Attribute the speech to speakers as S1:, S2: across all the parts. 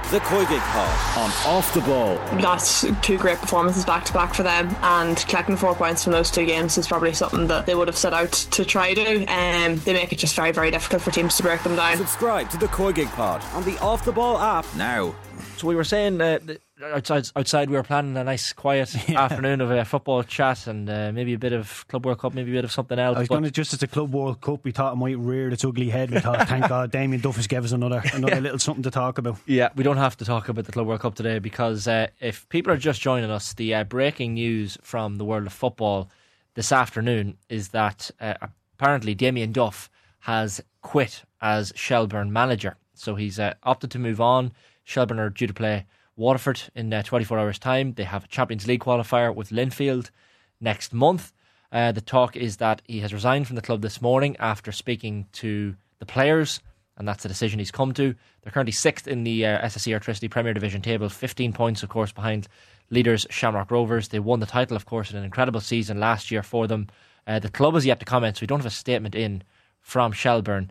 S1: The Koigig Pod on Off the Ball.
S2: That's two great performances back to back for them, and collecting 4 points from those two games is probably something that they would have set out to try do. They make it just very, very difficult for teams to break them down.
S1: Subscribe to The Koigig Pod on the Off the Ball app now.
S3: So we were saying outside we were planning a nice quiet afternoon of a football chat and maybe a bit of Club World Cup, maybe a bit of something else.
S4: I was going to, just as the Club World Cup, we thought it might rear its ugly head. We thought, thank God, Damien Duff has given us another little something to talk about.
S3: Yeah, we don't have to talk about the Club World Cup today because if people are just joining us, the breaking news from the world of football this afternoon is that apparently Damien Duff has quit as Shelbourne manager. So he's opted to move on. Shelbourne are due to play Waterford in 24 hours time. They have a Champions League qualifier with Linfield next month. The talk is that he has resigned from the club this morning after speaking to the players, and that's the decision he's come to. They're currently 6th in the SSE Electricity Premier Division table, 15 points of course behind leaders Shamrock Rovers. They won the title of course in an incredible season last year for them. The club has yet to comment, so we don't have a statement in from Shelbourne.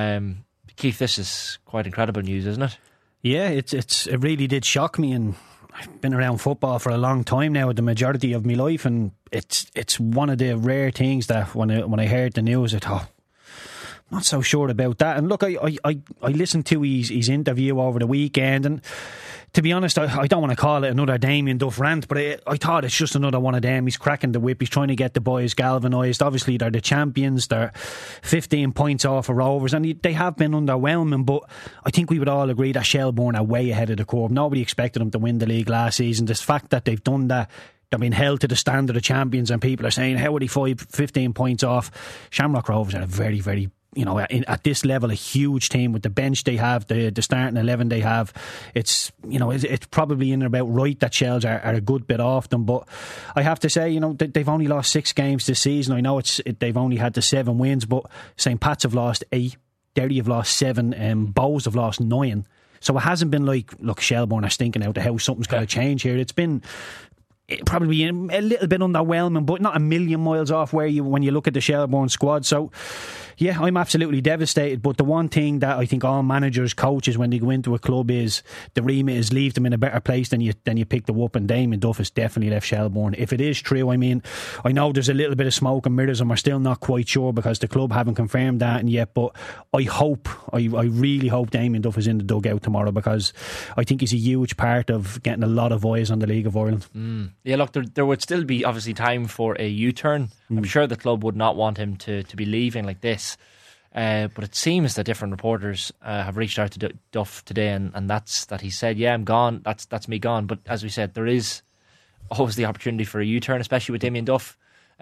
S3: Keith, this is quite incredible news, isn't it?
S4: Yeah, it really did shock me, and I've been around football for a long time now, the majority of my life, and it's one of the rare things that when I heard the news, I thought, not so sure about that. And look, I listened to his interview over the weekend, and to be honest, I don't want to call it another Damien Duff rant, but I thought it's just another one of them. He's cracking the whip, he's trying to get the boys galvanised. Obviously they're the champions, they're 15 points off of Rovers, and they have been underwhelming, but I think we would all agree that Shelbourne are way ahead of the curve. Nobody expected them to win the league last season. The fact that they've done that, they've been held to the standard of champions, and people are saying, how are they 15 points off? Shamrock Rovers are a very, very, at this level, a huge team with the bench they have, the starting 11 they have. It's probably in about right that Shells are a good bit off them, but I have to say, they've only lost 6 games this season. I know they've only had the 7 wins, but St. Pat's have lost 8, Derry have lost 7, and Bows have lost 9. So it hasn't been like, look, Shelbourne are stinking out the house, something's going to change here. It's been probably a little bit underwhelming, but not a million miles off when you look at the Shelbourne squad. So yeah, I'm absolutely devastated, but the one thing that I think all managers, coaches, when they go into a club, is the remit is leave them in a better place than you pick them up, and Damien Duff has definitely left Shelbourne. If it is true, I know there's a little bit of smoke and mirrors and we're still not quite sure because the club haven't confirmed that yet, but I really hope Damien Duff is in the dugout tomorrow, because I think he's a huge part of getting a lot of eyes on the League of Ireland.
S3: Yeah, look, there would still be obviously time for a U-turn. I'm sure the club would not want him to be leaving like this. But it seems that different reporters have reached out to Duff today, and that's that he said, yeah, I'm gone, that's me gone. But as we said, there is always the opportunity for a U-turn, especially with Damien Duff.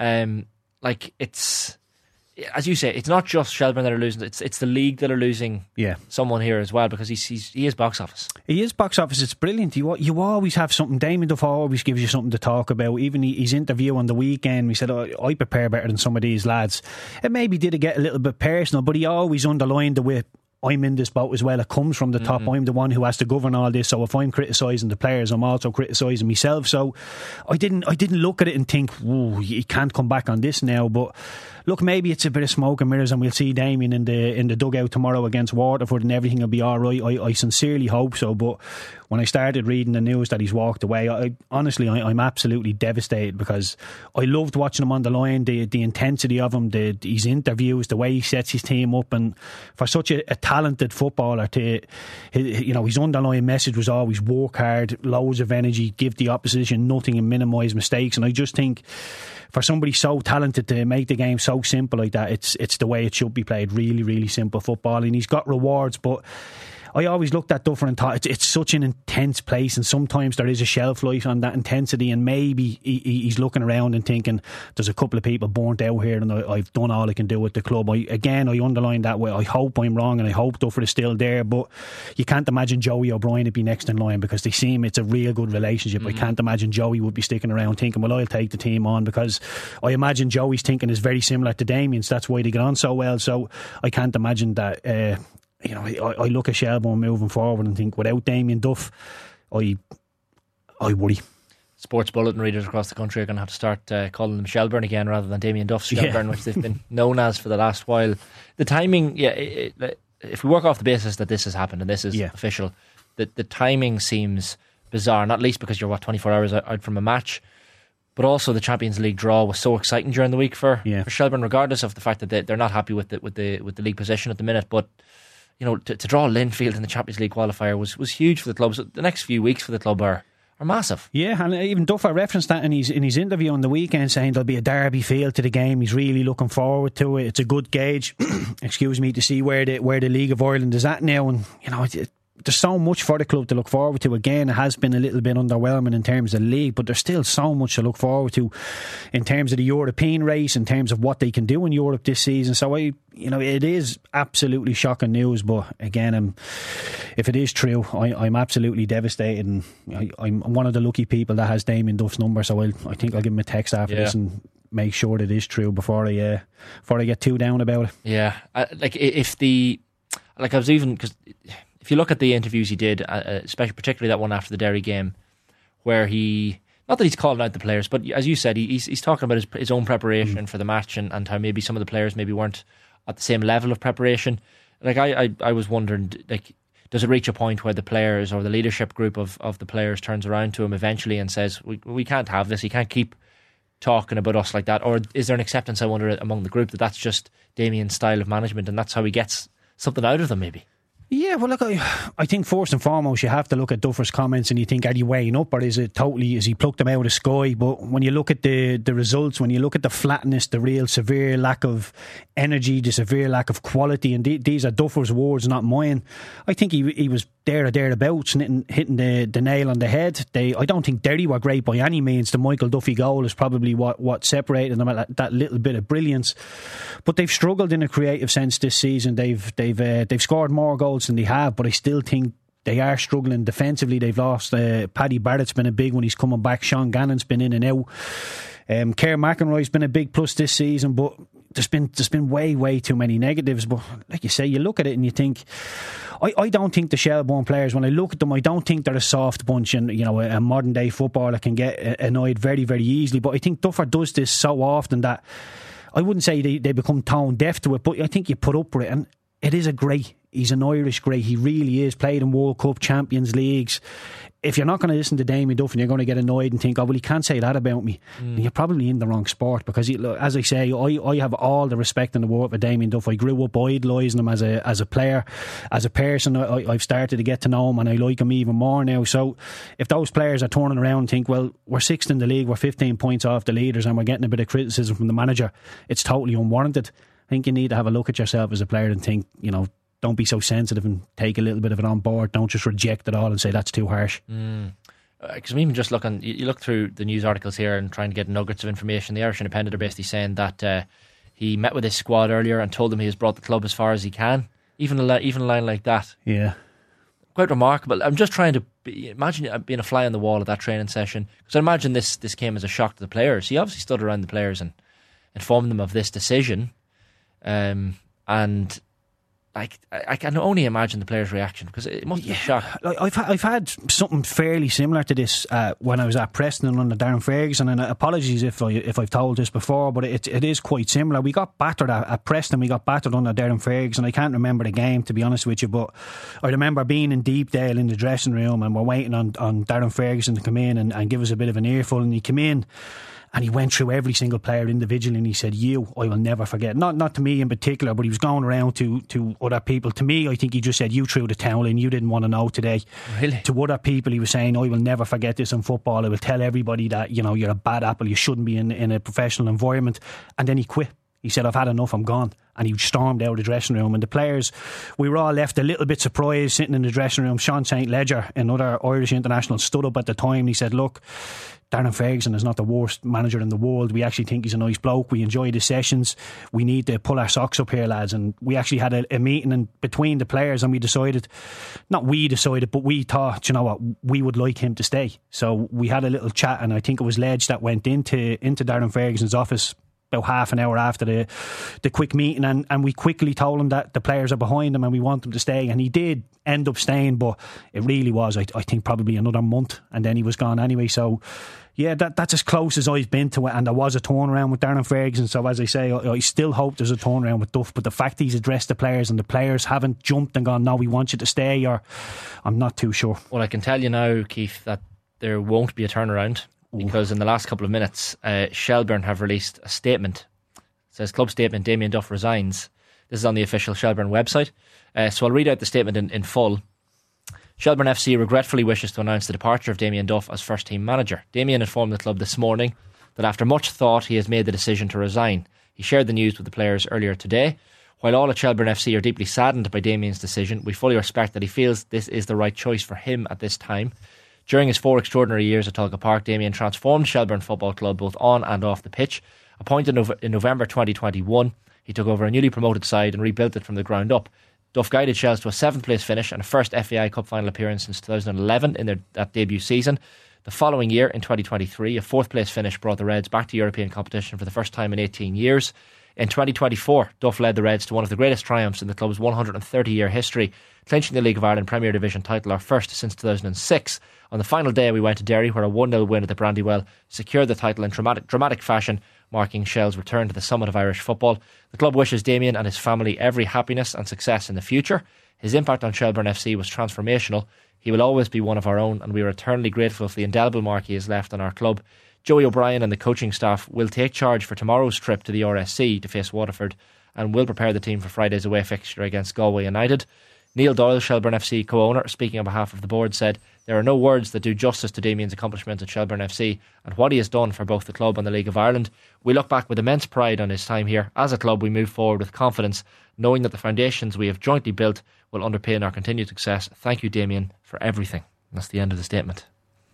S3: It's, as you say, it's not just Shelbourne that are losing, it's the league that are losing someone here as well, because he is box office. He is box office.
S4: It's brilliant. You always have something. Damien Duff always gives you something to talk about. Even his interview on the weekend, he said, I prepare better than some of these lads. It maybe did get a little bit personal, but he always underlined the way, I'm in this boat as well. It comes from the top. I'm the one who has to govern all this. So if I'm criticising the players, I'm also criticising myself. So I didn't look at it and think, whoa, you can't come back on this now. But look, maybe it's a bit of smoke and mirrors, and we'll see Damien in the dugout tomorrow against Waterford, and everything will be all right. I sincerely hope so. But when I started reading the news that he's walked away, I'm absolutely devastated, because I loved watching him on the line, the intensity of him, his interviews, the way he sets his team up, and for such a talented footballer, his underlying message was always work hard, loads of energy, give the opposition nothing and minimise mistakes. And I just think for somebody so talented to make the game so simple like that, it's the way it should be played. Really, really simple football, and he's got rewards, but I always looked at Duffer and thought it's such an intense place, and sometimes there is a shelf life on that intensity, and maybe he's looking around and thinking there's a couple of people burnt out here and I've done all I can do with the club. I underline that way. I hope I'm wrong, and I hope Duffer is still there, but you can't imagine Joey O'Brien would be next in line, because it's a real good relationship. I can't imagine Joey would be sticking around thinking, well, I'll take the team on, because I imagine Joey's thinking is very similar to Damien's. That's why they get on so well. So I can't imagine that I look at Shelbourne moving forward and think, without Damien Duff, I worry.
S3: Sports bulletin readers across the country are going to have to start calling them Shelbourne again rather than Damien Duff's Shelbourne, which they've been known as for the last while. The timing, if we work off the basis that this has happened and this is official, the timing seems bizarre, not least because you're 24 hours out from a match, but also the Champions League draw was so exciting during the week for Shelbourne, regardless of the fact that they're not happy with the league position at the minute. But to draw Linfield in the Champions League qualifier was huge for the club. So the next few weeks for the club are massive.
S4: Yeah, and even Duffer referenced that in his interview on the weekend, saying there'll be a derby feel to the game. He's really looking forward to it. It's a good gauge, excuse me, to see where the League of Ireland is at now. And there's so much for the club to look forward to. Again, it has been a little bit underwhelming in terms of the league, but there's still so much to look forward to in terms of the European race, in terms of what they can do in Europe this season. So it is absolutely shocking news. But again, if it is true, I'm absolutely devastated, and I'm one of the lucky people that has Damien Duff's number. So I think I'll give him a text after this and make sure that it is true before I get too down about it.
S3: Yeah, because if you look at the interviews he did, especially particularly that one after the Derry game, where not that he's calling out the players, but as you said, he's talking about his own preparation for the match and how maybe some of the players maybe weren't at the same level of preparation. I was wondering, does it reach a point where the players or the leadership group of the players turns around to him eventually and says, we can't have this, he can't keep talking about us like that? Or is there an acceptance, I wonder, among the group that's just Damien's style of management and that's how he gets something out of them maybe?
S4: Yeah, well, look, I think first and foremost you have to look at Duffer's comments and you think, are you weighing up, or is he plucked them out of the sky? But when you look at the results, when you look at the flatness, the real severe lack of energy, the severe lack of quality, and these are Duffer's words, not mine, I think he was there or thereabouts, hitting the nail on the head. I don't think Derry were great by any means. The Michael Duffy goal is probably what separated them, that little bit of brilliance. But they've struggled in a creative sense this season. They've scored more goals than they have, but I still think they are struggling defensively. They've lost Paddy Barrett's been a big one, he's coming back. Sean Gannon's been in and out. Kerr McEnroy's been a big plus this season, but there's been way too many negatives. But like you say, you look at it and you think, I don't think the Shelbourne players, when I look at them, I don't think they're a soft bunch, and a modern day footballer can get annoyed very, very easily. But I think Duffer does this so often that I wouldn't say they become tone deaf to it, but I think you put up with it, and it is a great. He's an Irish great. He really is. Played in World Cup, Champions Leagues. If you're not going to listen to Damien Duff and you're going to get annoyed and think, oh, well, he can't say that about me, you're probably in the wrong sport. Because, as I say, I have all the respect in the world for Damien Duff. I grew up idolising him as a player. As a person, I've started to get to know him, and I like him even more now. So if those players are turning around and think, well, we're sixth in the league, we're 15 points off the leaders, and we're getting a bit of criticism from the manager, it's totally unwarranted. I think you need to have a look at yourself as a player and think, don't be so sensitive and take a little bit of it on board. Don't just reject it all and say that's too harsh.
S3: Because I'm even just looking, you look through the news articles here and trying to get nuggets of information. The Irish Independent are basically saying that he met with his squad earlier and told them he has brought the club as far as he can. Even a line like that.
S4: Yeah.
S3: Quite remarkable. I'm just trying to imagine being a fly on the wall at that training session. Because I imagine this came as a shock to the players. He obviously stood around the players and informed them of this decision. And I can only imagine the players' reaction, because it must be a shock.
S4: I've had something fairly similar to this when I was at Preston under Darren Ferguson, and apologies if I've told this before, but it is quite similar. We got battered at Preston, we got battered under Darren Ferguson. I can't remember the game, to be honest with you, but I remember being in Deepdale in the dressing room, and we're waiting on Darren Ferguson to come in and give us a bit of an earful, and he came in and he went through every single player individually, and he said, I will never forget. Not to me in particular, but he was going around to other people. To me, I think he just said, you threw the towel in, you didn't want to know today.
S3: Really?
S4: To other people, he was saying, I will never forget this in football. I will tell everybody that, you're a bad apple, you shouldn't be in a professional environment. And then he quit. He said, I've had enough, I'm gone. And he stormed out of the dressing room. And the players, we were all left a little bit surprised sitting in the dressing room. Sean St. Ledger, another Irish international, stood up at the time and he said, look, Darren Ferguson is not the worst manager in the world. We actually think he's a nice bloke. We enjoy the sessions. We need to pull our socks up here, lads. And we actually had a meeting between the players, and we decided, but we thought, what, we would like him to stay. So we had a little chat, and I think it was Ledge that went into Darren Ferguson's office about half an hour after the quick meeting, and we quickly told him that the players are behind him and we want him to stay, and he did end up staying, but it really was, I think, probably another month, and then he was gone anyway. So yeah, that's as close as I've been to it, and there was a turnaround with Darren Ferguson. So as I say, I still hope there's a turnaround with Duff, but the fact he's addressed the players and the players haven't jumped and gone, no, we want you to stay, or I'm not too sure.
S3: Well, I can tell you now, Keith, that there won't be a turnaround, because in the last couple of minutes Shelbourne have released a statement. It says, club statement, Damien Duff resigns. This is on the official Shelbourne website, so I'll read out the statement in full. Shelbourne FC regretfully wishes to announce the departure of Damien Duff as first team manager. Damien informed the club this morning that after much thought he has made the decision to resign. He shared the news with the players earlier today. While all at Shelbourne FC are deeply saddened by Damien's decision, we fully respect that he feels this is the right choice for him at this time. During his 4 extraordinary years at Tulka Park, Damien transformed Shelbourne Football Club both on and off the pitch. Appointed in November 2021, he took over a newly promoted side and rebuilt it from the ground up. Duff guided Shells to a 7th place finish and a first FAI Cup final appearance since 2011 in that debut season. The following year, in 2023, a 4th place finish brought the Reds back to European competition for the first time in 18 years. In 2024, Duff led the Reds to one of the greatest triumphs in the club's 130-year history, clinching the League of Ireland Premier Division title, our first since 2006. On the final day, we went to Derry, where a 1-0 win at the Brandywell secured the title in dramatic fashion, marking Shell's return to the summit of Irish football. The club wishes Damien and his family every happiness and success in the future. His impact on Shelbourne FC was transformational. He will always be one of our own, and we are eternally grateful for the indelible mark he has left on our club. Joey O'Brien and the coaching staff will take charge for tomorrow's trip to the RSC to face Waterford, and will prepare the team for Friday's away fixture against Galway United. Neil Doyle, Shelbourne FC co-owner, speaking on behalf of the board, said, "There are no words that do justice to Damien's accomplishments at Shelbourne FC and what he has done for both the club and the League of Ireland. We look back with immense pride on his time here. As a club, we move forward with confidence, knowing that the foundations we have jointly built will underpin our continued success. Thank you, Damien, for everything." And that's the end of the statement.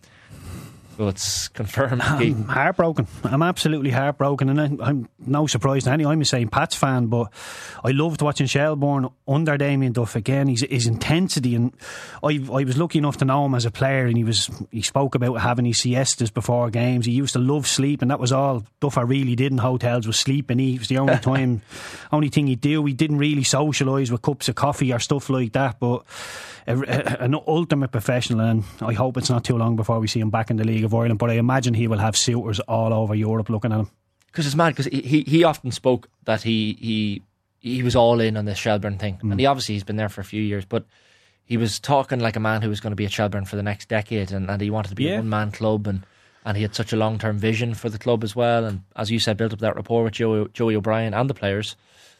S3: So it's confirmed.
S4: I'm heartbroken. I'm absolutely heartbroken, and I'm no surprise to any. I'm a St. Pat's fan, but I loved watching Shelbourne under Damien Duff again. His intensity, and I was lucky enough to know him as a player, and he spoke about having his siestas before games. He used to love sleep, and that was all Duffer really did in hotels, was sleep and eat. It was the only thing he'd do. He didn't really socialise with cups of coffee or stuff like that, but an ultimate professional, and I hope it's not too long before we see him back in the League of Ireland, but I imagine he will have suitors all over Europe looking at him.
S3: Because it's mad, because he often spoke that he was all in on this Shelbourne thing, and he's been there for a few years, but he was talking like a man who was going to be at Shelbourne for the next decade, and he wanted to be a one-man club, and he had such a long-term vision for the club as well, and as you said, built up that rapport with Joey O'Brien and the players,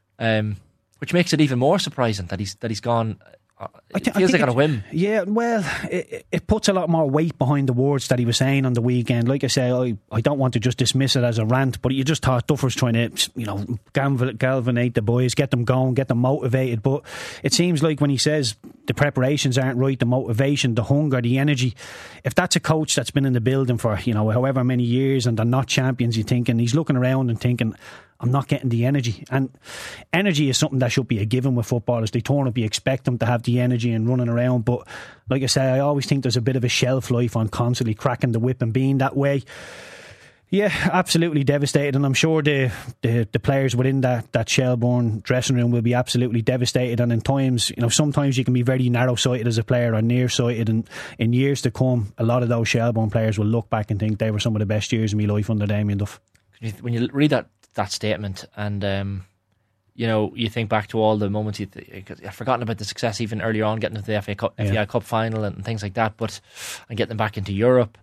S3: which makes it even more surprising that he's gone. It feels like on a whim. Yeah, well,
S4: it puts a lot more weight behind the words that he was saying on the weekend. Like I say, I don't want to just dismiss it as a rant, but you just thought Duffer's trying to, galvanate the boys, get them going, get them motivated. But it seems like when he says the preparations aren't right, the motivation, the hunger, the energy, if that's a coach that's been in the building for however many years and they're not champions, you're thinking, he's looking around and thinking, I'm not getting the energy. And energy is something that should be a given with footballers. They turn up, you expect them to have the energy and running around. But like I say, I always think there's a bit of a shelf life on constantly cracking the whip and being that way. Yeah, absolutely devastated. And I'm sure the players within that Shelbourne dressing room will be absolutely devastated. And in times, sometimes you can be very narrow-sighted as a player or near-sighted. And in years to come, a lot of those Shelbourne players will look back and think they were some of the best years of my life under Damien Duff.
S3: When you read that statement and you think back to all the moments I've forgotten about the success even earlier on, getting to the FA Cup final and things like that, and getting them back into Europe.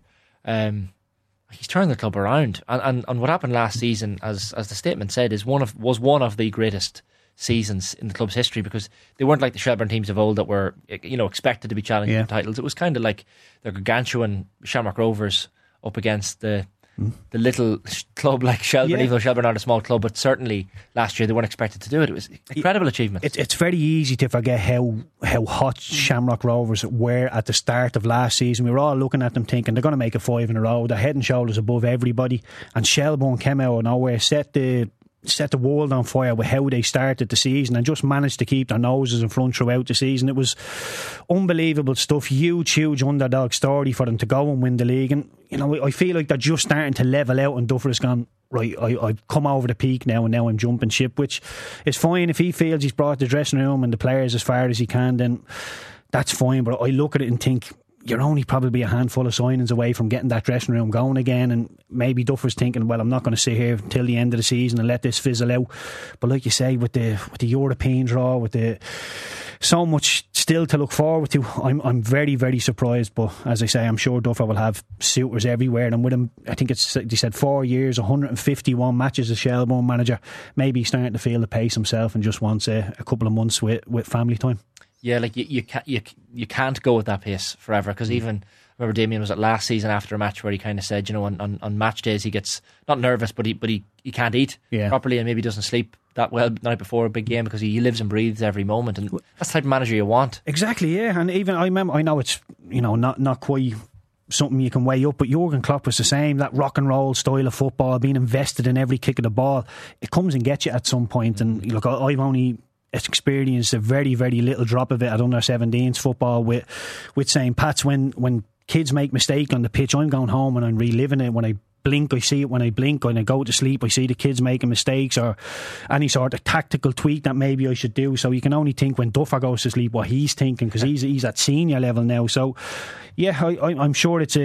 S3: He's turned the club around, and what happened last season, as the statement said, was one of the greatest seasons in the club's history, because they weren't like the Shelbourne teams of old that were expected to be challenging for titles. It was kind of like the gargantuan Shamrock Rovers up against the little club like Shelbourne, even though Shelbourne aren't a small club, but certainly last year they weren't expected to do it. It was an incredible achievement.
S4: It's very easy to forget how hot Shamrock Rovers were at the start of last season. We were all looking at them thinking they're going to make it 5 in a row. They're head and shoulders above everybody. And Shelbourne came out of nowhere, set the set the world on fire with how they started the season and just managed to keep their noses in front throughout the season. It was unbelievable stuff. Huge underdog story for them to go and win the league. And you know, I feel like they're just starting to level out, and Duffer has gone, right, I've come over the peak now, and now I'm jumping ship, which is fine. If he feels he's brought the dressing room and the players as far as he can, then that's fine. But I look at it and think, you're only probably a handful of signings away from getting that dressing room going again. And maybe Duffer's thinking, well, I'm not going to sit here till the end of the season and let this fizzle out. But like you say, with the European draw, with the so much still to look forward to, I'm very, very surprised. But as I say, I'm sure Duffer will have suitors everywhere. And with him, I think they said 4 years, 151 matches as Shelbourne manager. Maybe he's starting to feel the pace himself and just wants a couple of months with family time.
S3: Yeah, like you can't go at that pace forever, because even I remember Damien was at last season after a match where he kind of said, you know, on match days he gets not nervous, but he can't eat properly, and maybe doesn't sleep that well the night before a big game because he lives and breathes every moment, and that's the type of manager you want.
S4: Exactly, yeah. And even I know it's, you know, not quite something you can weigh up, but Jurgen Klopp was the same. That rock and roll style of football, being invested in every kick of the ball, it comes and gets you at some point. And look, I've only experienced a very, very little drop of it at under 17s football with St. Pat's. When kids make mistakes on the pitch, I'm going home and I'm reliving it. When I blink, I see it. When I blink, when I go to sleep, I see the kids making mistakes or any sort of tactical tweak that maybe I should do. So you can only think when Duffer goes to sleep what he's thinking, because he's at senior level now. So yeah, I'm sure it's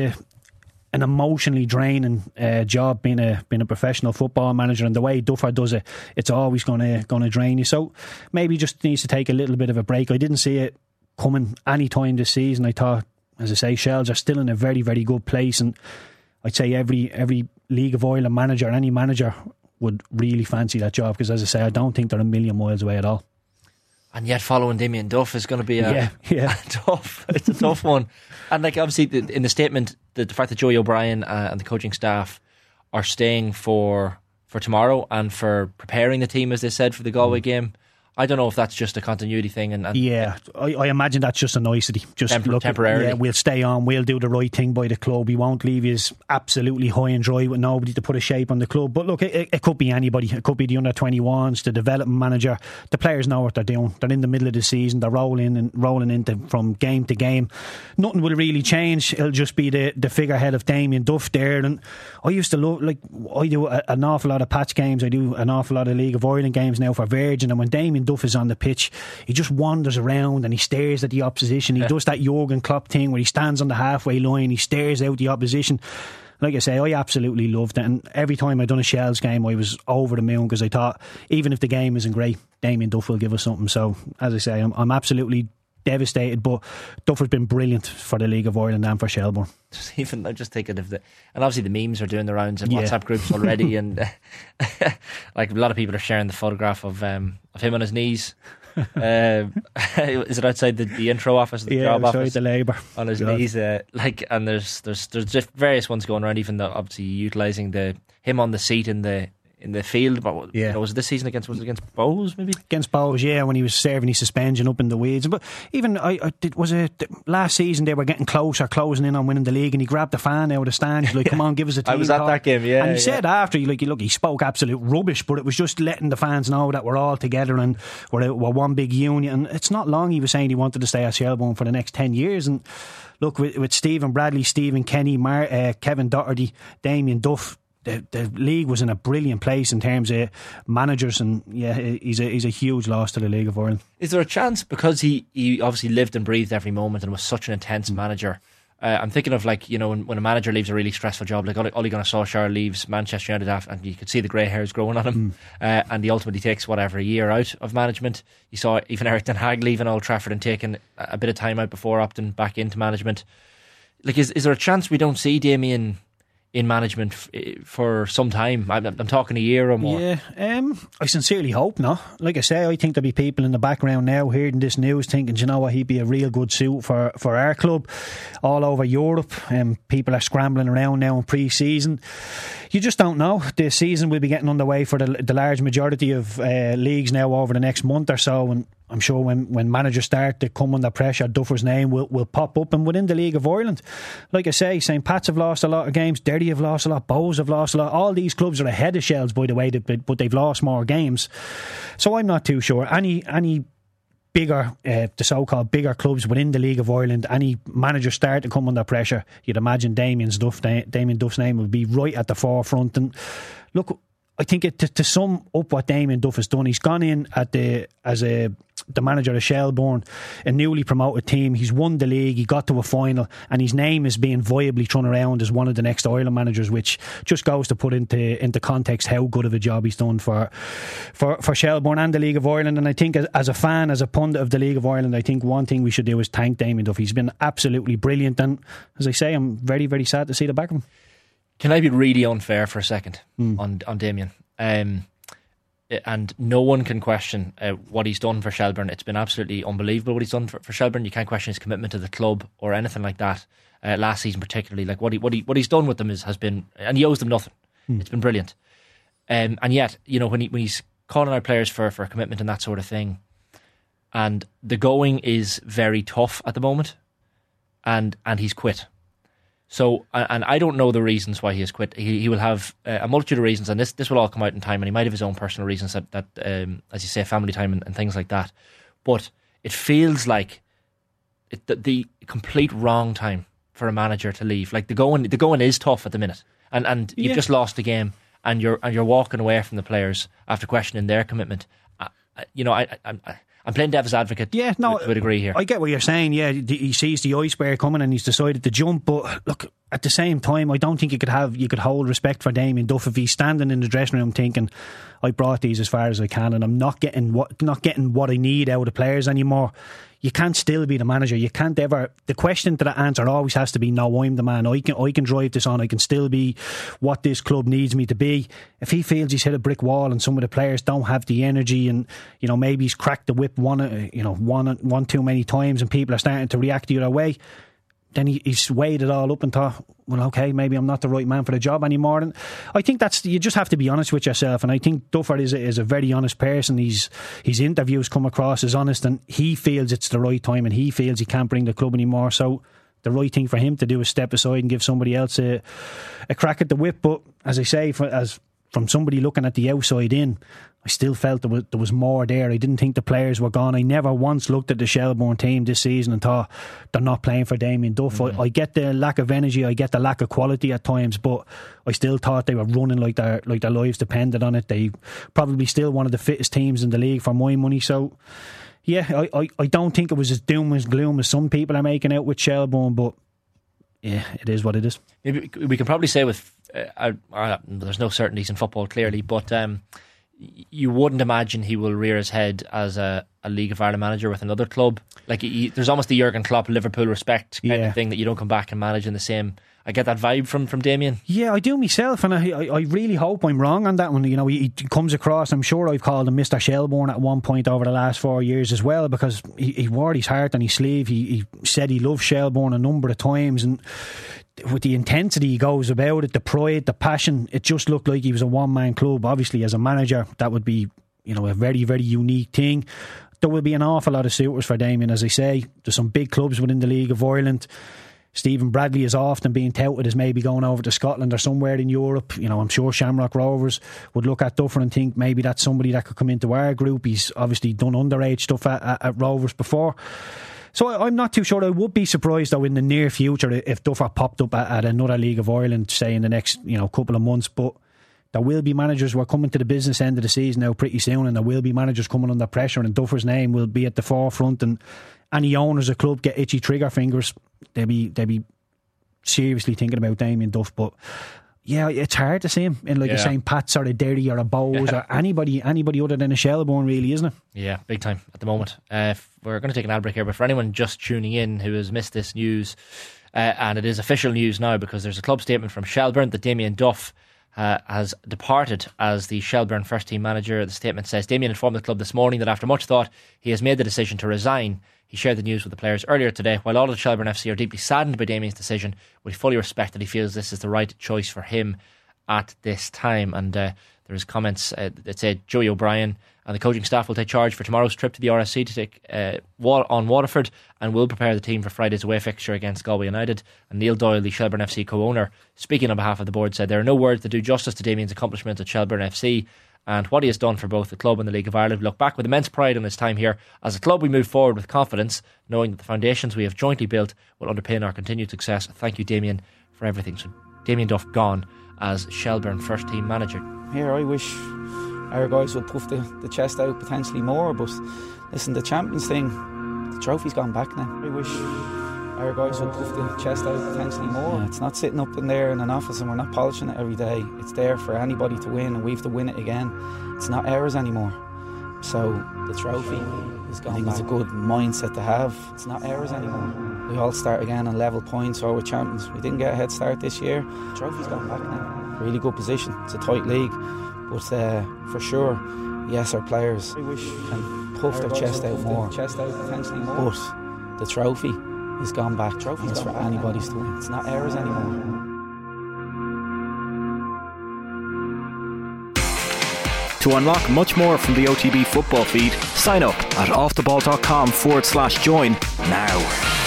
S4: an emotionally draining job being a professional football manager, and the way Duffer does it, it's always going to drain you. So maybe just needs to take a little bit of a break. I didn't see it coming any time this season. I thought, as I say, Shells are still in a very, very good place, and I'd say every League of Ireland manager, any manager, would really fancy that job, because as I say, I don't think they're a million miles away at all.
S3: And yet following Damien Duff is going to be it's a tough one. And like obviously in the statement, the fact that Joey O'Brien and the coaching staff are staying for tomorrow and for preparing the team, as they said, for the Galway game, I don't know if that's just a continuity thing. And
S4: I imagine that's just a nicety. Just
S3: temporarily.
S4: Yeah, we'll stay on. We'll do the right thing by the club. We won't leave you absolutely high and dry with nobody to put a shape on the club. But look, it could be anybody. It could be the under-21s, the development manager. The players know what they're doing. They're in the middle of the season. They're rolling into from game to game. Nothing will really change. It'll just be the figurehead of Damien Duff there. And I used to love, like, I do an awful lot of patch games. I do an awful lot of League of Ireland games now for Virgin. And when Damien Duff is on the pitch, he just wanders around and he stares at the opposition. He does that Jurgen Klopp thing where he stands on the halfway line, he stares out the opposition. Like I say, I absolutely loved it, and every time I'd done a Shells game I was over the moon, because I thought even if the game isn't great, Damien Duff will give us something. So as I say, I'm absolutely devastated, but Duffer's been brilliant for the League of Ireland and for Shelbourne.
S3: I'm just thinking of and obviously the memes are doing the rounds in WhatsApp groups already, and like a lot of people are sharing the photograph of him on his knees. Is it outside the intro office, the job office?
S4: The Labour
S3: on his knees, and there's just various ones going around, even though obviously utilising him on the seat in the field. But was it this season against Bohs, maybe? Against
S4: Bohs, when he was serving his suspension up in the weeds. But even last season they were getting closing in on winning the league, and he grabbed the fan out of the stand. He's like, come on, give us a team.
S3: I was at that game,
S4: and he said after, he spoke absolute rubbish, but it was just letting the fans know that we're all together and we're one big union. And it's not long he was saying he wanted to stay at Shelbourne for the next 10 years. And look, with Stephen Bradley, Stephen Kenny, Kevin Doherty, Damien Duff, the league was in a brilliant place in terms of managers, and he's a huge loss to the League of Ireland.
S3: Is there a chance, because he obviously lived and breathed every moment and was such an intense manager? I'm thinking of, like, when a manager leaves a really stressful job, like Ole Gunnar Solskjaer leaves Manchester United, and you could see the grey hairs growing on him, and he ultimately takes a year out of management. You saw even Eric Ten Hag leaving Old Trafford and taking a bit of time out before opting back into management. Like, is there a chance we don't see Damien in management for some time? I'm talking a year or more.
S4: Yeah, I sincerely hope not. Like I say, I think there'll be people in the background now hearing this news thinking, you know what, he'd be a real good suit for our club all over Europe. People are scrambling around now in pre-season. You just don't know. The season will be getting underway for the large majority of leagues now over the next month or so, and I'm sure when managers start to come under pressure, Duffer's name will pop up. And within the League of Ireland, like I say, St. Pat's have lost a lot of games, Derry have lost a lot, Bows have lost a lot. All these clubs are ahead of Shells, by the way, but they've lost more games. So I'm not too sure. Any bigger, the so-called bigger clubs within the League of Ireland, any manager start to come under pressure, you'd imagine Damien Duff's name will be right at the forefront. And look, I think to sum up what Damien Duff has done, he's gone in as the manager of Shelbourne, a newly promoted team. He's won the league, he got to a final, and his name is being viably thrown around as one of the next Ireland managers, which just goes to put into context how good of a job he's done for Shelbourne and the League of Ireland. And I think as a fan, as a pundit of the League of Ireland, I think one thing we should do is thank Damien Duff. He's been absolutely brilliant, and as I say, I'm very, very sad to see the back of him.
S3: Can I be really unfair for a second on Damien? And no one can question what he's done for Shelbourne. It's been absolutely unbelievable what he's done for Shelbourne. You can't question his commitment to the club or anything like that. Last season particularly, like what he's done with them has been, and he owes them nothing. It's been brilliant. And yet, you know, when he's calling out players for commitment and that sort of thing, and the going is very tough at the moment, and he's quit. So, and I don't know the reasons why he has quit. He will have a multitude of reasons, and this will all come out in time, and he might have his own personal reasons that as you say, family time and things like that. But it feels like the complete wrong time for a manager to leave. Like the going is tough at the minute, and you've just lost the game, and you're walking away from the players after questioning their commitment. I'm playing devil's advocate. Yeah, no, I would agree here.
S4: I get what you're saying. Yeah, he sees the iceberg coming and he's decided to jump. But look, at the same time, I don't think you could hold respect for Damien Duff if he's standing in the dressing room thinking, I brought these as far as I can, and I'm not getting what I need out of the players anymore. You can't still be the manager. You can't ever. The question to that answer always has to be, no, I'm the man. I can drive this on. I can still be what this club needs me to be. If he feels he's hit a brick wall and some of the players don't have the energy, and you know maybe he's cracked the whip one too many times, and people are starting to react the other way, then he's weighed it all up and thought, well, okay, maybe I'm not the right man for the job anymore. And I think you just have to be honest with yourself. And I think Duffer is a very honest person. His interviews come across as honest, and he feels it's the right time, and he feels he can't bring the club anymore. So the right thing for him to do is step aside and give somebody else a crack at the whip. But as I say, from somebody looking at the outside in, I still felt there was more there. I didn't think the players were gone. I never once looked at the Shelbourne team this season and thought they're not playing for Damien Duff. I get the lack of energy, I get the lack of quality at times, but I still thought they were running like their lives depended on it. They probably still one of the fittest teams in the league for my money. So yeah, I don't think it was as doom and gloom as some people are making out with Shelbourne, but yeah, it is what it is.
S3: Maybe we can probably say with there's no certainties in football clearly, but you wouldn't imagine he will rear his head as a League of Ireland manager with another club. Like there's almost the Jurgen Klopp Liverpool respect kind of thing that you don't come back and manage in the same. I get that vibe from Damien. Yeah, I do myself, and I really hope I'm wrong on that one. You know, he comes across, I'm sure I've called him Mr. Shelbourne at one point over the last 4 years as well, because he wore his heart on his sleeve. He said he loved Shelbourne a number of times, and with the intensity he goes about it, the pride, the passion, it just looked like he was a one-man club. Obviously, as a manager, that would be, you know, a very, very unique thing. There will be an awful lot of suitors for Damien, as I say. There's some big clubs within the League of Ireland. Stephen Bradley is often being touted as maybe going over to Scotland or somewhere in Europe. You know, I'm sure Shamrock Rovers would look at Duffer and think maybe that's somebody that could come into our group. He's obviously done underage stuff at Rovers before. So I'm not too sure. I would be surprised though in the near future if Duffer popped up at another League of Ireland, say in the next couple of months. But there will be managers who are coming to the business end of the season now pretty soon, and there will be managers coming under pressure, and Duffer's name will be at the forefront. And any owners of club get itchy trigger fingers, they'll be seriously thinking about Damien Duff. But yeah, it's hard to see him in a St. Pat's or a Derry or a Bows or anybody other than a Shelbourne, really, isn't it? Yeah, big time at the moment. We're going to take an ad break here, but for anyone just tuning in who has missed this news, and it is official news now because there's a club statement from Shelbourne that Damien Duff has departed as the Shelbourne first team manager. The statement says Damien informed the club this morning that after much thought he has made the decision to resign. He shared the news with the players earlier today. While all of Shelbourne FC are deeply saddened by Damien's decision, we fully respect that he feels this is the right choice for him at this time. And there is comments that said Joey O'Brien and the coaching staff will take charge for tomorrow's trip to the RSC to take on Waterford, and will prepare the team for Friday's away fixture against Galway United. And Neil Doyle, the Shelbourne FC co-owner, speaking on behalf of the board, said there are no words that do justice to Damien's accomplishments at Shelbourne FC and what he has done for both the club and the League of Ireland. We look back with immense pride on his time here. As a club, we move forward with confidence, knowing that the foundations we have jointly built will underpin our continued success. Thank you, Damien, for everything. So Damien Duff gone as Shelbourne first team manager.
S5: Here, I wish our guys would puff the chest out potentially more, but listen, the Champions thing, the trophy's gone back now. I wish our guys would puff the chest out potentially more. It's not sitting up in there in an office and we're not polishing it every day. It's there for anybody to win, and we have to win it again. It's not ours anymore. So the trophy is gone. I think it's a good mindset to have. It's not ours anymore. We all start again on level points, or we're champions. We didn't get a head start this year. The trophy's gone back now. Really good position. It's a tight league. But for sure, yes, our players can puff their chest out more. But the trophy is gone back. It's for anybody's to win. It's not ours anymore.
S6: To unlock much more from the OTB football feed, sign up at offtheball.com/join now.